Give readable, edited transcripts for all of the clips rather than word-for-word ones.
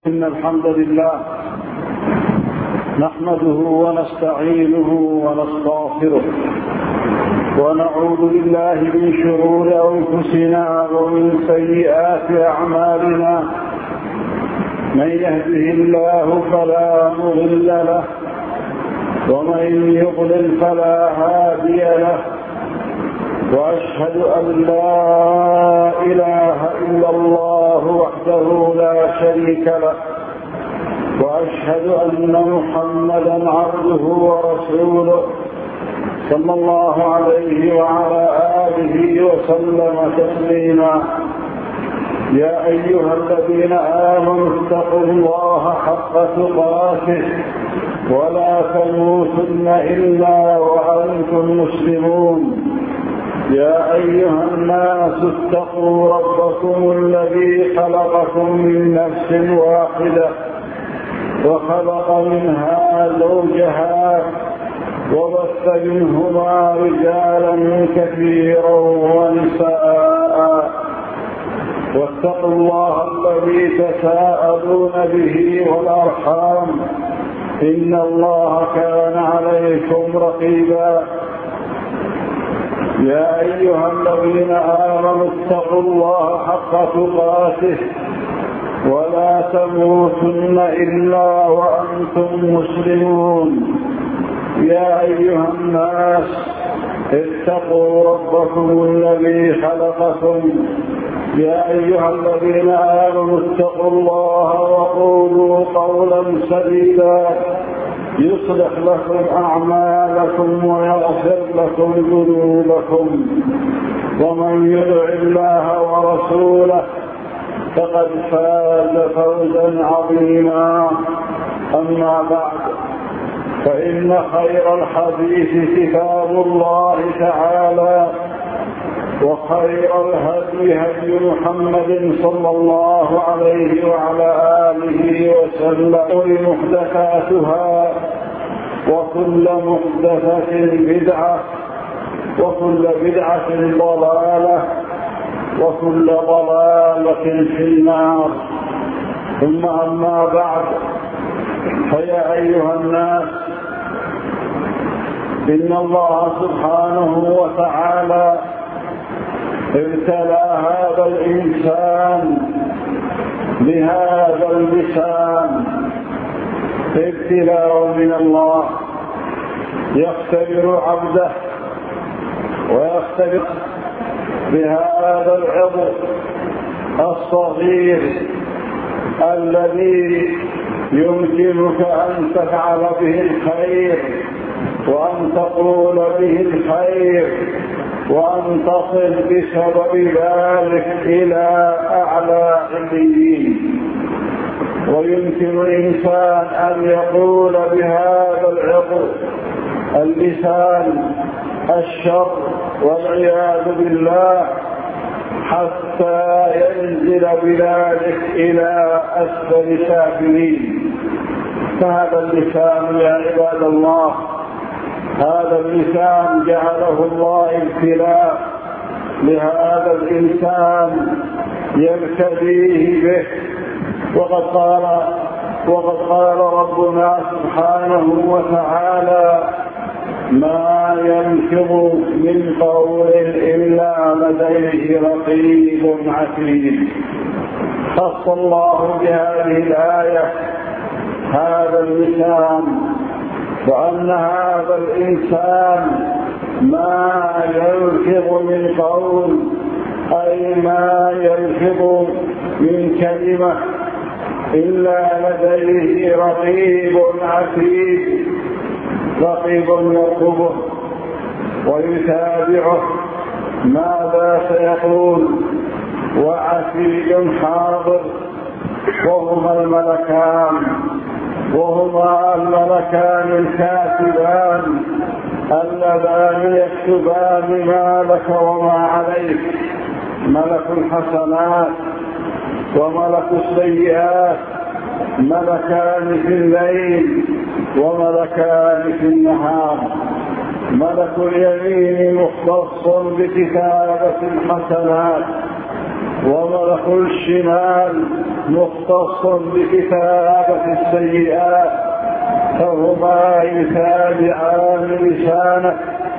إن الحمد لله نحمده ونستعينه ونستغفره ونعوذ بالله من شرور أنفسنا ومن سيئات أعمالنا. من يهده الله فلا مضل له ومن يضلل فلا هادي له، وأشهد أن لا إله إلا الله وحده لا شريك له، وأشهد أن محمدا عبده ورسوله صلى الله عليه وعلى آله وسلم تسليما. يا أيها الذين آمنوا اتقوا الله حق تقاته ولا تموتن إلا وأنتم مسلمون. يا أيها الناس اتقوا ربكم الذي خلقكم من نفس واحدة وخلق منها زوجها وبث منهما رجالا كثيرا ونساء، واتقوا الله الذي تساءلون به والأرحام إن الله كان عليكم رقيبا. يا أيها الذين آمنوا اتقوا الله حق تقاته ولا تموتن إلا وأنتم مسلمون. يا أيها الناس اتقوا ربكم الذي خلقكم. يا أيها الذين آمنوا اتقوا الله وقولوا قولا سديدا يصلح لكم أعمالكم ويغفر لكم ذنوبكم، ومن يطع الله ورسوله فقد فاز فوزا عظيما. أما بعد، فإن خير الحديث كتاب الله تعالى، وخير الهدي هدي محمد صلى الله عليه وعلى آله وسلم. محدثاتها، وكل محدثة بدعة، وكل بدعة ضلالة، وكل ضلالة في النار. ثم أما بعد، فيا أيها الناس، إن الله سبحانه وتعالى ابتلى هذا الإنسان بهذا اللسان ابتلاء من الله، يختبر عبده ويختبر بهذا العضو الصغير الذي يمكنك أن تفعل به الخير وأن تقول به الخير وأن تصل بسبب ذلك إلى أعلى عليين. ويمكن الإنسان أن يقول بهذا العضو اللسان الشر والعياذ بالله حتى ينزل بذلك إلى أسفل سافلين. فهذا اللسان يا عباد الله، هذا اللسان جعله الله ابتلاء لهذا الإنسان يبتليه به. وقد قال ربنا سبحانه وتعالى: ما يلفظ من قول إلا لديه رقيب عتيد. خص الله بهذه الآية هذا اللسان، وأن هذا الإنسان ما يلفظ من قول، أي ما يلفظ من كلمة إلا لديه رقيب عتيد. رقيب يرقبه ويتابعه ماذا سيقول، وعتيد حاضر، وهما الملكان الكاتبان اللذان يكتبان ما لك وما عليك، ملك الحسنات وملك السيئات، ملكان في الليل وملكان في النهار. ملك اليمين مختص بكتابة الحسنات، وملك الشمال مختص بكتابة السيئات، فهما يتابعان لسانك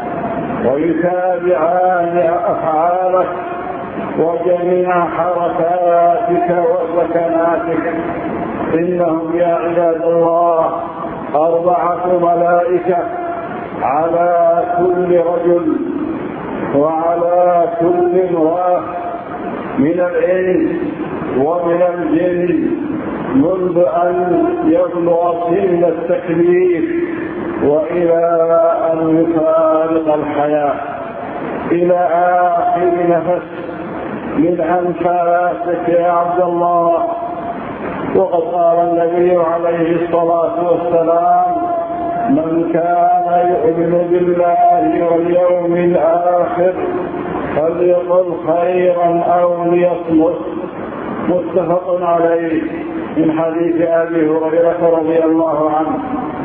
ويتابعان أفعالك وجميع حركاتك وسكناتك. إنهم يا عباد الله 4 ملائكة على كل رجل وعلى كل امرأة من الإنس ومن الجن منذ أن يبلغ سن التكليف وإلى أن يفارق الحياة إلى آخر نفس من أنفاسك يا عبد الله. وقد قال النبي عليه الصلاة والسلام: من كان يؤمن بالله واليوم الآخر فليقل خيرا أو ليصمت. متفق عليه من حديث أبي هريرة رضي الله عنه.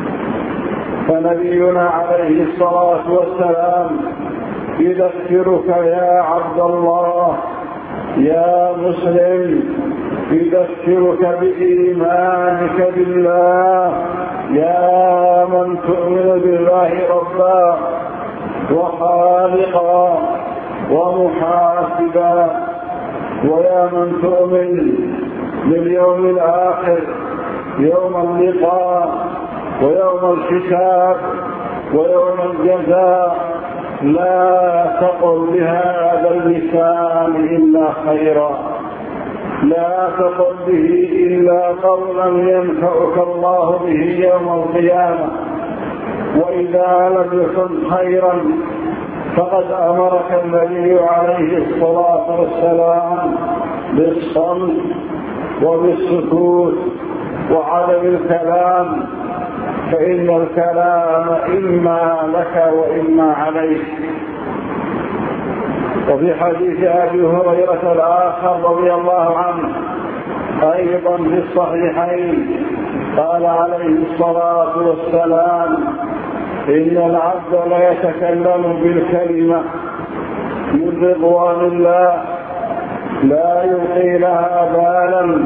فنبينا عليه الصلاة والسلام يذكرك يا عبد الله يا مسلم، يذكرك بإيمانك بالله يا من تؤمن بالله ربا وخالقا ومحاسبا، ويا من تؤمن باليوم الآخر، يوم اللقاء ويوم الحساب ويوم الجزاء. لا تقل بهذا اللسان إلا خيرا، لا تقل به إلا قولا ينفعك الله به يوم القيامة. وإذا لم يكن خيرا فقد أمرك النبي عليه الصلاة والسلام بالصمت وبالسكوت وعدم الكلام، فإن الكلام إما لك وإما عليك. وفي حديث أبي هريرة الآخر رضي الله عنه أيضا في الصحيحين قال عليه الصلاة والسلام: إن العبد لا يتكلم بالكلمة من رضوان الله لا يلقي لها بالا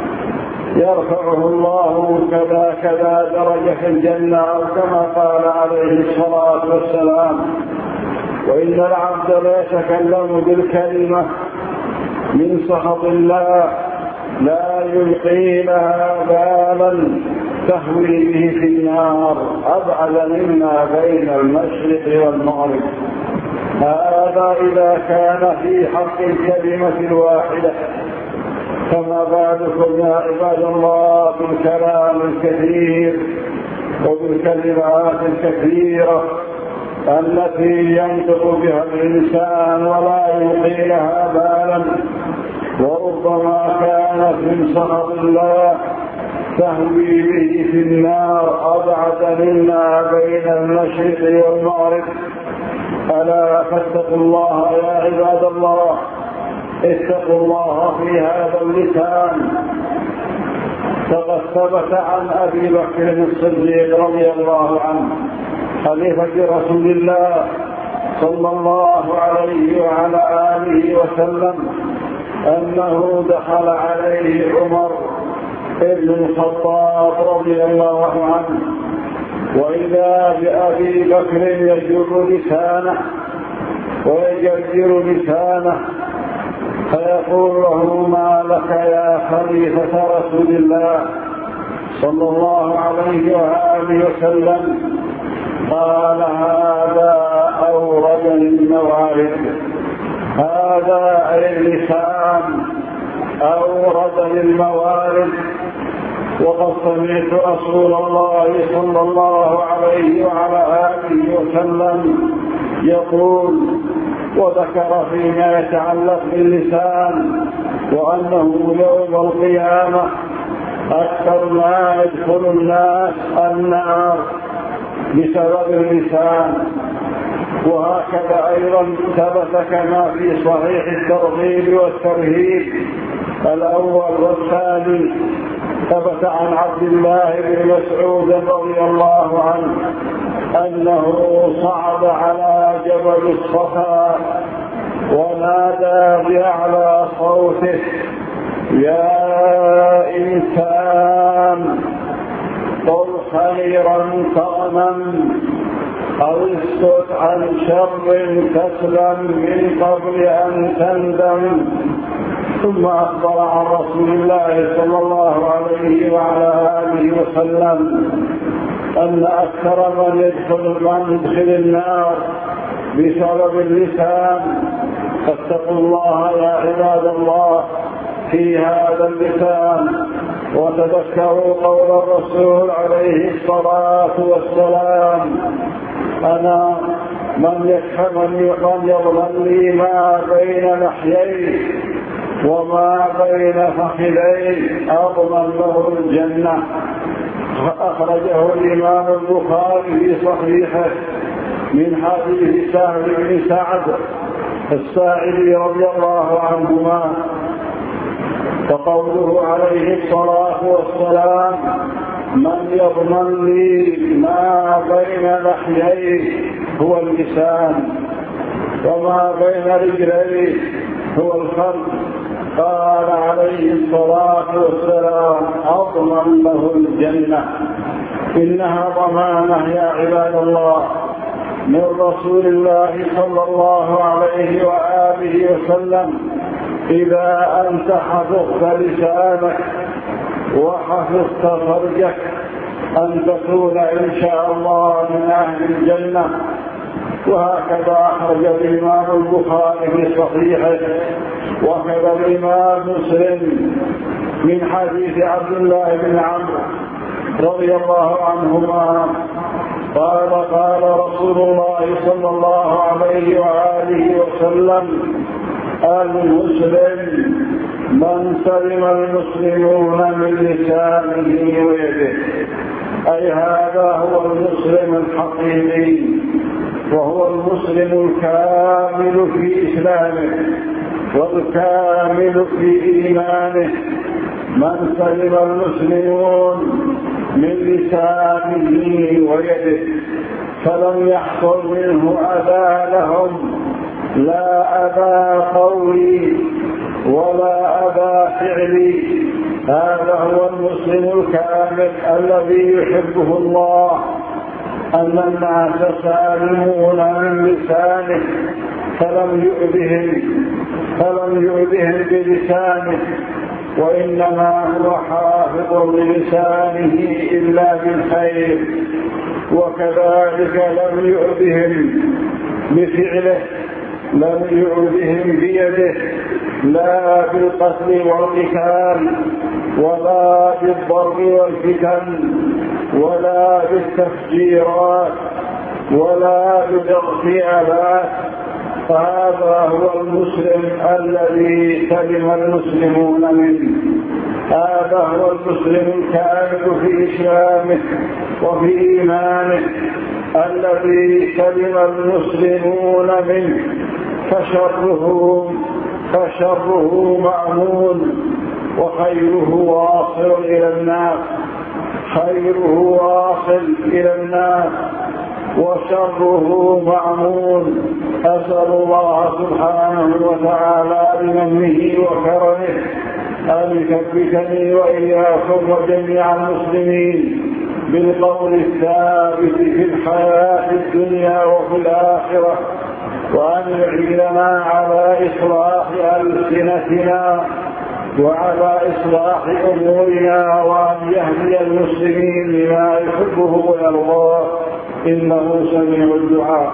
يرفعه الله كذا كذا درجة في الجنة، أو كما قال عليه الصلاة والسلام: وإن العبد لا يتكلم بالكلمة من سخط الله لا يلقي لها بالا تهوي به في النار أبعد مما بين المشرق والمغرب. هذا إذا كان في حق الكلمة الواحدة، فما بالكم يا عباد الله بالكلام الكثير وبالكلمات الكثيرة التي ينطق بها الإنسان ولا يلقي لها بالا، وربما كانت من سخط الله تهوي به في النار أبعد مما بين المشرق والمغرب. ألا فاتقوا الله يا عباد الله، اتقوا الله في هذا اللسان. فقد ثبت عن أبي بكر الصديق رضي الله عنه خليفة رسول الله صلى الله عليه وعلى آله وسلم أنه دخل عليه عمر بن الخطاب رضي الله عنه، وإذا بأبي بكر يجر لسانه ويجرجر لسانه فيقول له: ما لك يا خليفة رسول الله صلى الله عليه وآله وسلم؟ قال: هذا أورد الموارد، هذا أي اللسان أورد للموارد. وقد سمعت رسول الله صلى الله عليه وعلى آله وسلم يقول، وذكر فيما يتعلق باللسان وأنه يوم القيامة أكثر ما يدخل الناس النار بسبب اللسان. وهكذا أيضا ثبت كما في صحيح الترغيب والترهيب الأول والثاني، ثبت عن عبد الله بن مسعود رضي الله عنه أنه صعد على جبل الصفا فنادى بأعلى صوته: يا إنسان، قل خيرا تغنم أو اسكت عن شر تسلم من قبل أن تندم. ثم أخبر عن رسول الله صلى الله عليه وعلى آله وسلم أن أكثر من يدخل النار بسبب اللسان، فاتقوا الله يا عباد الله في هذا اللسان، وتذكروا قول الرسول عليه الصلاة والسلام: أنا من يضمن لي ما بين لحييه وما بين فخذيه أضمن له الجنة. أخرجه الإمام البخاري في صحيحه من حديث سهل بن سعد الساعدي رضي الله عنهما. فقوله عليه الصلاة والسلام: من يضمن لي ما بين لحييه هو اللسان، وما بين رجليه هو الخلق. قال عليه الصلاة والسلام: أضمن له الجنة. إنها ضمانة يا عباد الله من رسول الله صلى الله عليه وآله وسلم. إذا أنت حفظت لسانك وحفظت فرجك أن تكون إن شاء الله من أهل الجنة. وهكذا أخرج الإمام البخاري في صحيحه، وكذا الإمام مسلم من حديث عبد الله بن عمرو رضي الله عنهما قال: قال رسول الله صلى الله عليه وآله وسلم: المسلم من سلم المسلمون من لسانه ويده. أي هذا هو المسلم الحقيقي، وهو المسلم الكامل في إسلامه والكامل في إيمانه. من سلم المسلمون من لسانه ويده فلم يحصل منه أذى لهم، لا أذى قولي ولا أذى فعلي. هذا هو المسلم الكامل الذي يحبه الله، أن الناس سالمون من لسانه فلم يؤذهم بلسانه، وإنما هو حافظ للسانه إلا بالخير. وكذلك لم يؤذهم بفعله، لم يؤذهم بيده، لا بالقتل والقتال ولا بالضرب والفتن ولا بالتفجيرات ولا بالاغتيالات. فهذا هو المسلم الذي سلم المسلمون منه. هذا هو المسلم الكامل في إسلامه وفي إيمانه الذي سلم المسلمون منه. فشره مأمون وخيره واصل إلى الناس، وشره معمول. أسأل الله سبحانه وتعالى بمنه وكرمه أن يثبتني وإياكم وجميع المسلمين بالقول الثابت في الحياة الدنيا وفي الآخرة، وأن يعيننا على إصلاح ألسنتنا وعلى إصلاح أمورنا، وأن يهدي المسلمين لما يحبه ويرضاه، إنه سميع الدعاء.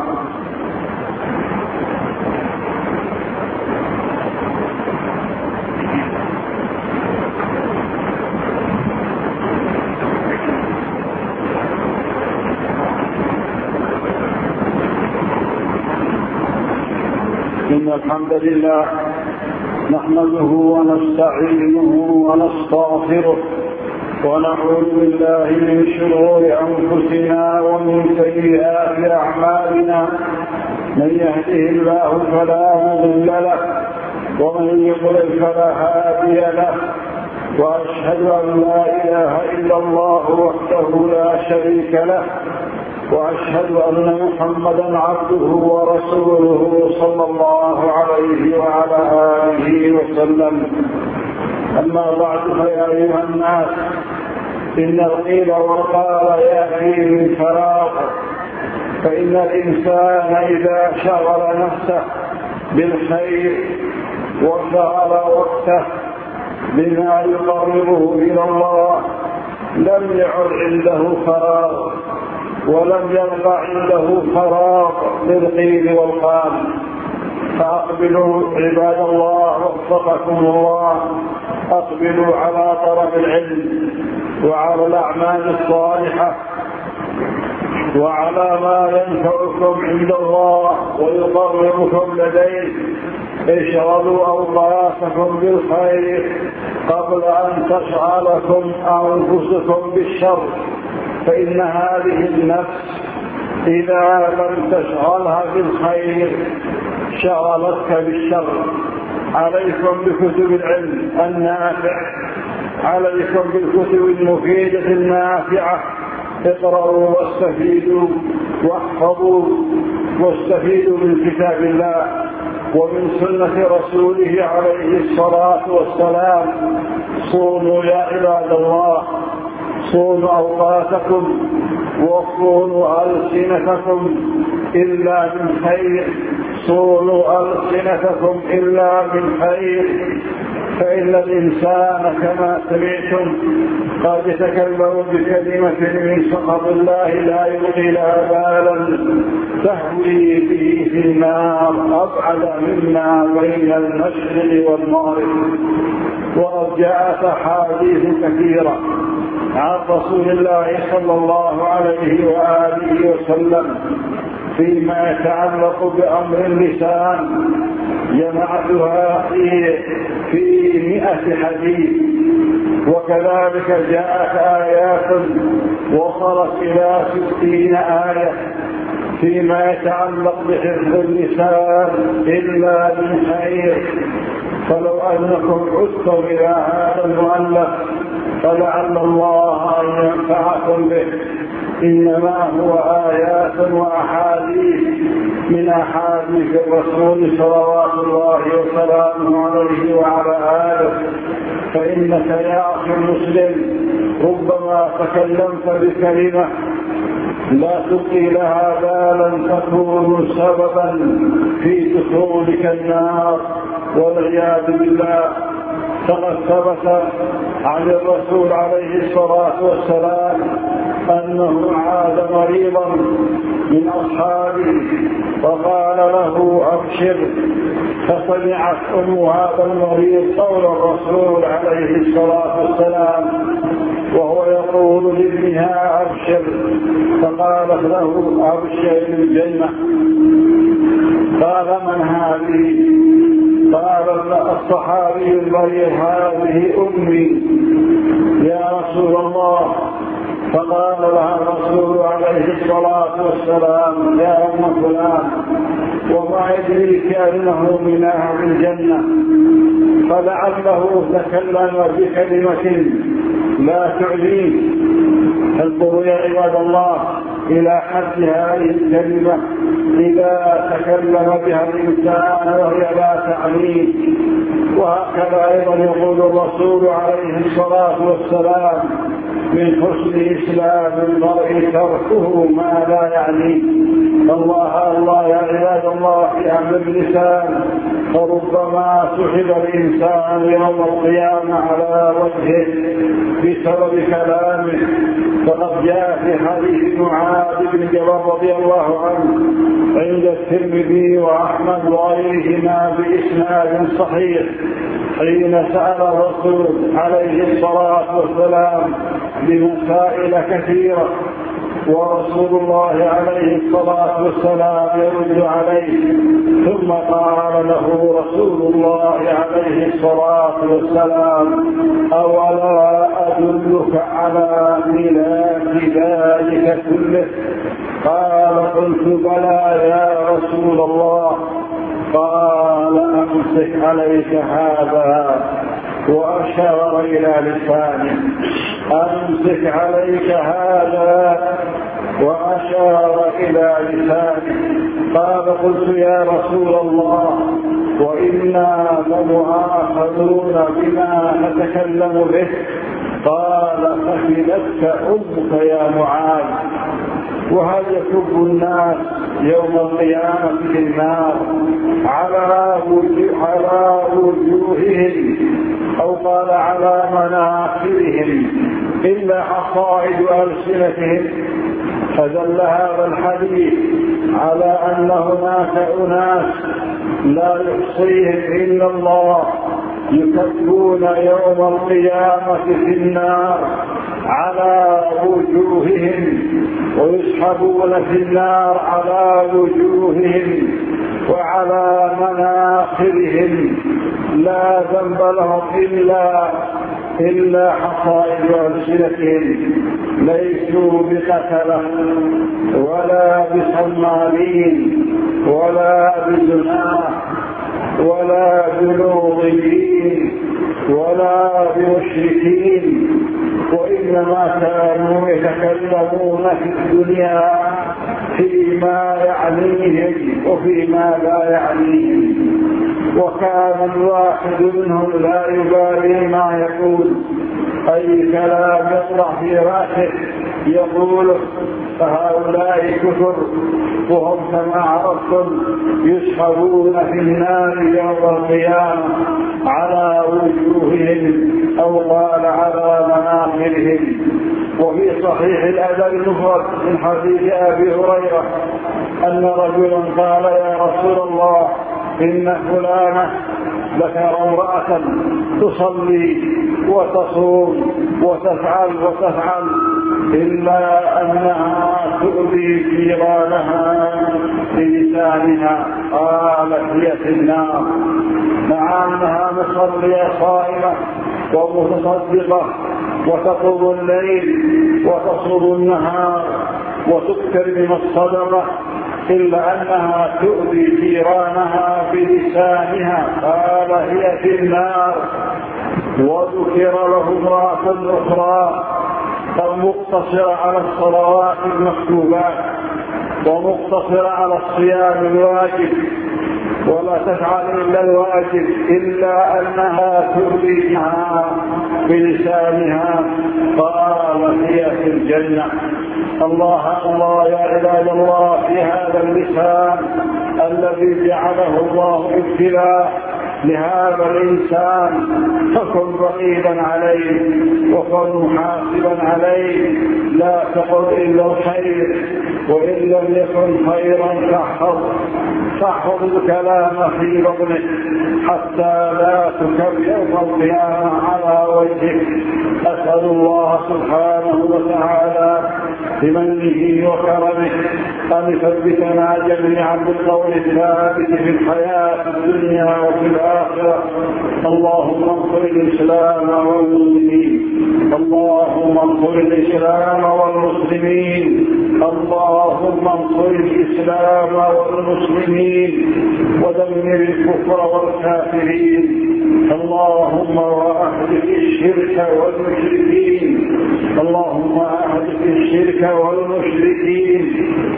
إن الحمد لله نحمده ونستعينه ونستغفره، ونعوذ بالله من شرور أنفسنا ومن سيئات أعمالنا. من يهده الله فلا مضل له، ومن يضلل فلا هادي له. وأشهد أن لا إله إلا الله وحده لا شريك له، وأشهد أن محمدا عبده ورسوله صلى الله عليه وعلى آله وسلم. أما بعد، فيا أيها الناس، إن القيل والقال يأتي من فراغ، فإن الإنسان إذا شغل نفسه بالخير وشغل وقته بما يقربه إلى الله لم يعد عنده فراغ، ولم يبقى عنده فراغ للقيل والقال. فأقبلوا عباد الله وفقكم الله، أقبلوا على طلب العلم وعلى الأعمال الصالحة وعلى ما ينفعكم عند الله ويقربكم لديه. اشغلوا أوقاتكم بالخير قبل أن تشغلكم أنفسكم بالشر، فإن هذه النفس إذا لم تشغلها بالخير شغلتك بالشر. عليكم بكتب العلم النافع، عليكم بالكتب المفيدة النافعة. اقرأوا واستفيدوا واحفظوا واستفيدوا من كتاب الله ومن سنة رسوله عليه الصلاة والسلام. صونوا يا عباد الله، صونوا أوقاتكم وصونوا ألسنتكم إلا من خير، صونوا ألسنتكم إلا من خير، فإن الإنسان كما سمعتم قد يتكلم بكلمة من سخط الله لا يلقي لها بالا تهوي به في النار أبعد مما بين المشرق والمغرب. وقد جاءت أحاديث كثيرة عن رسول الله صلى الله عليه وآله وسلم فيما يتعلق بأمر اللسان، جمعتها في 100 حديث، وكذلك جاءت آيات وصلت إلى 60 آية فيما يتعلق بحفظ اللسان إلا من خير. فلو أنكم عدتم إلى هذا المؤلف فلعل الله أن ينفعكم به. إنما هو آيات وأحاديث من أحاديث الرسول صلوات الله وسلامه عليه وعلى آله. فإنك يا أخي المسلم ربما تكلمت بكلمة لا تلقي لها بالا تكون سببا في دخولك النار والعياذ بالله. فقد ثبت عن الرسول عليه الصلاة والسلام أنه عاد مريضا من أصحابه فقال له أبشر، فسمعت هذا المريض قول الرسول عليه الصلاة والسلام وهو يقول لابنها أبشر، فقالت له أبشر بالجنة. قال من هذه؟ قال الصحابي المريض هذه أمي يا رسول الله. فقال لها الرسول عليه الصلاة والسلام يا أم فلان وما يدريك أنه من أهل الجنة؟ فلعله تكلم بكلمة لا تعليه. انظروا يا عباد الله إلى حد هذه الكلمة إذا تكلم بها الإنسان وهي لا تعنيه. وهكذا أيضا يقول الرسول عليه الصلاة والسلام من حسن إسلام المرء تركه ما لا يعنيه. الله يا عباد الله في أمر اللسان، فربما سحب الإنسان يوم القيامة على وجهه بسبب كلامه. فقد جاء في حديث معاذ بن جبل رضي الله عنه عند الترمذي وأحمد وغيرهما بإسناد صحيح حين سأل الرسول عليه الصلاة والسلام بمسائل كثيرة ورسول الله عليه الصلاة والسلام يرد عليه، ثم قال له رسول الله عليه الصلاة والسلام أولا أدلك على ملاك ذلك كله؟ قال قلت بلى يا رسول الله. قال أمسك عليك هذا، وأشار إلى لسانه. أمسك عليك هذا، وأشار إلى لسانه. قال: قلت: يا رسول الله، وإنا لمؤاخذون بما نتكلم به. قال: ثكلتك أمك يا معاذ. وهل يكب الناس يوم القيامة في النار على وجوههم، أو قال على مناخرهم، إلا حصائد ألسنتهم؟ فدل هذا الحديث على أن هناك أناس لا يحصيهم إلا الله، يكبون يوم القيامة في النار على وجوههم، ويسحبون في النار على وجوههم وعلى مناخرهم، لا ذنب لهم إلا حصائد ألسنتهم. ليسوا بقتلة ولا بصمالين ولا بزناه ولا بلوظيين ولا بمشركين، وإنما كانوا يتكلمون في الدنيا فيما يعنيهم وفيما لا يعنيهم. وكان الواحد منهم لا يبالي ما يقول، أي كلام يطلع في رأسه يقول. فهؤلاء كثر، وهم كما عرفتم يسحبون في النار يوم القيامة على وجوههم، أو قال على مناخرهم. وفي صحيح الأدب المفرد من حديث أبي هريرة أن رجلا قال: يا رسول الله، إن فلانة ذكر امرأة تصلي وتصوم وتفعل إلا أنها تؤذي جيرانها بلسانها. قالت: هي في النار. مع أنها مصلية صائمة ومتصدقة وتقوم الليل وتصوم النهار وتكثر من الصدقة، إلا أنها تؤذي جيرانها بلسانها. قال: هي في النار. وذكر له امرأة أخرى مقتصرة على الصلوات المكتوبات ومقتصرة على الصيام الواجب، ولا تفعل إلا الواجب، إلا أنها تؤذيها بلسانها. قال: هي في الجنة. الله يا عباد الله، في هذا اللسان الذي جعله الله ابتلاء لهذا الإنسان، فكن رقيبا عليه وكن محاسبا عليه. لا تقل إلا الخير، وإن لم يكن خيرا فاحفظ الكلام في بطنك حتى لا تكب يوم القيامة على وجهك. أسأل الله سبحانه وتعالى بمنه وكرمه أن يثبتنا جميعا بالقول الثابت في الحياة الدنيا وفي الآخرة. اللهم انصر الإسلام والمسلمين، اللهم انصر الإسلام والمسلمين، اللهم انصر الإسلام والمسلمين ودمر الكفر والكافرين. اللهم وأهلك الشرك والمشركين، اللهم أهلك الشرك والمشركين.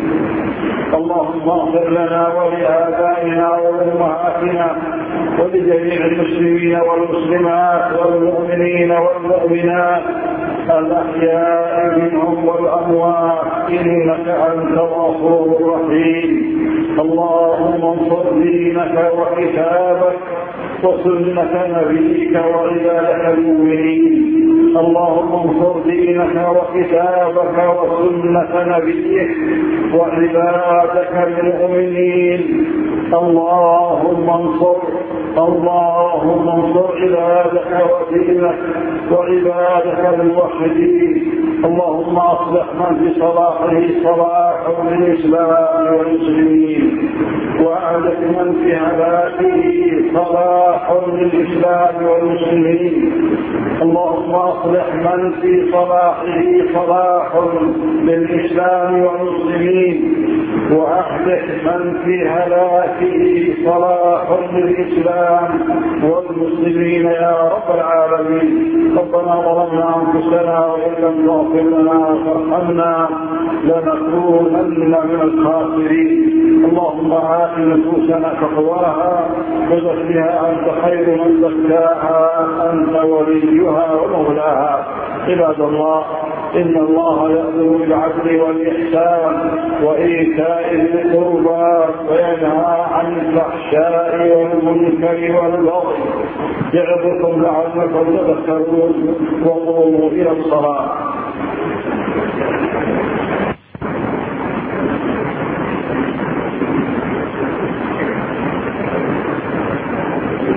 اللهم اغفر لنا ولآبائنا وأمهاتنا ولجميع المسلمين والمسلمات والمؤمنين والمؤمنات الأحياء منهم والأموات، إنك أنت الغفور الرحيم. اللهم انصر دينك وكتابك وسنة نبيك وعبادك المؤمنين. اللهم انصر دينك وكتابك وسنة نبيك وعبادك المؤمنين. اللهم انصر عبادك ودينك وعبادك الموحدين. اللهم اصلح من في صلاحه صلاحه للإسلام والمسلمين، وأهلك من في هلاكه صلاح للإسلام والمسلمين. اللهم أصلح من في صلاحه صلاح للإسلام والمسلمين، وأهلك من في هلاكه صلاح للإسلام والمسلمين يا رب العالمين. ربنا ظلمنا أنفسنا وإن لم تغفر لنا وترحمنا لنكونن من الخاسرين. اللهم آت نفوسنا تقواها وزكها أنت خير من زكاها أنت وليها ومولاها. عباد الله، إن الله يأمر بالعدل والإحسان وإيتاء ذي القربى وينهى عن الفحشاء والمنكر والبغي يعظكم لعلكم تذكرون. وقوموا إلى الصلاة.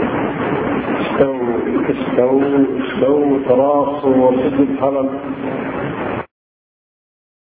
استووا تراصوا وسدوا الخلل.